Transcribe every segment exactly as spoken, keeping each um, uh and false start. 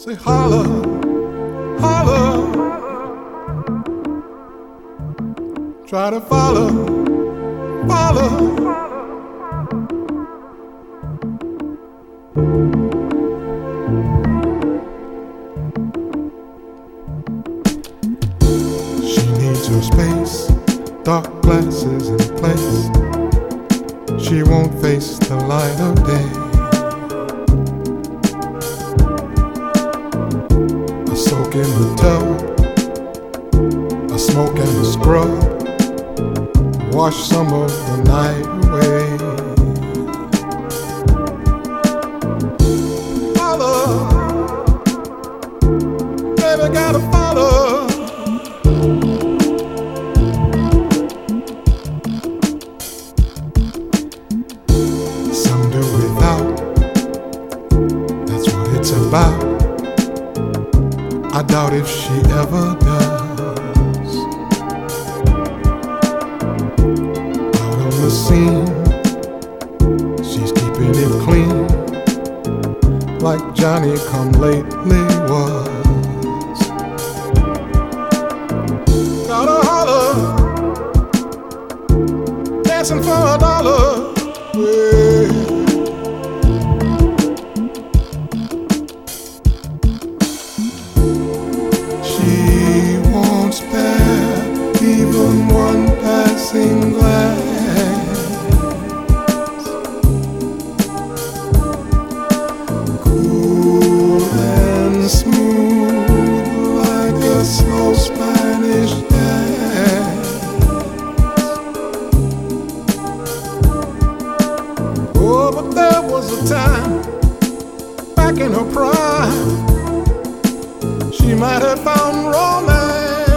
Say holla, holla. Try to follow, follow. She needs her space, dark glasses in place. She won't face the light of day. A soak in the tub, a smoke and a scrub, wash some of the night away. Follow, baby, gotta follow. Some do without, that's what it's about. I doubt if she ever does. Out on the scene, she's keeping it clean, like Johnny come lately was. Gotta holler, dancing for a dollar. Yeah. She won't spare even one passing glance. Cool and smooth like a slow Spanish dance. Oh, but there was a time back in her prime, she might have found romance.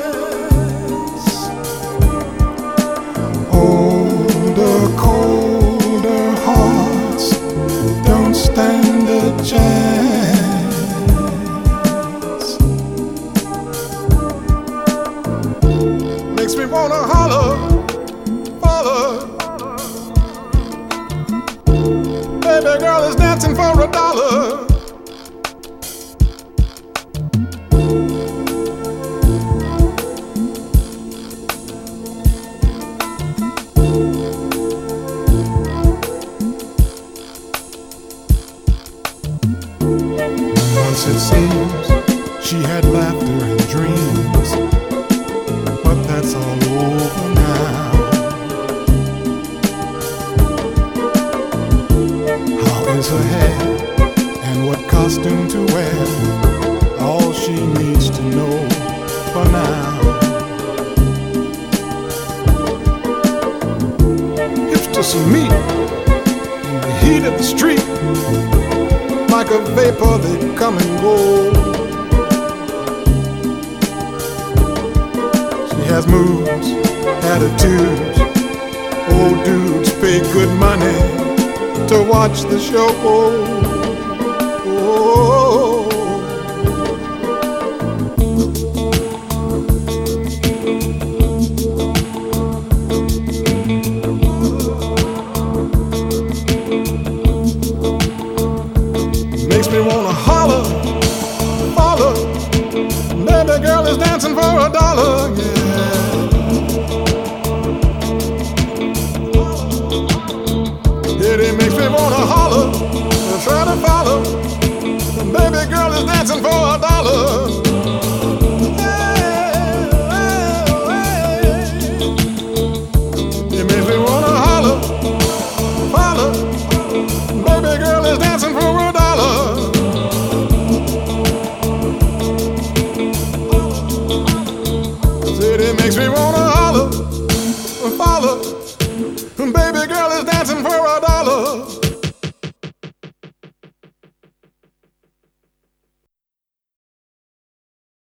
Older, colder hearts don't stand a chance. Makes me wanna holler, holler. Baby girl is dancing for a dollar. Once it seems she had laughter and dreams, but that's all over now. How is her hair and what costume to wear? All she needs to know for now. Hips to some meat in the heat of the street, like a vapor they come and go. She has moves, attitudes. Old dudes pay good money to watch the show. Oh. Makes me wanna holler, holler. Baby girl is dancing for a dollar, yeah. It makes me wanna holler and try to follow. Baby girl is dancing for a dollar. It makes me wanna holler, holler. Baby girl is dancing for a dollar. Said it makes me wanna holler, follow. Baby girl is dancing for a dollar.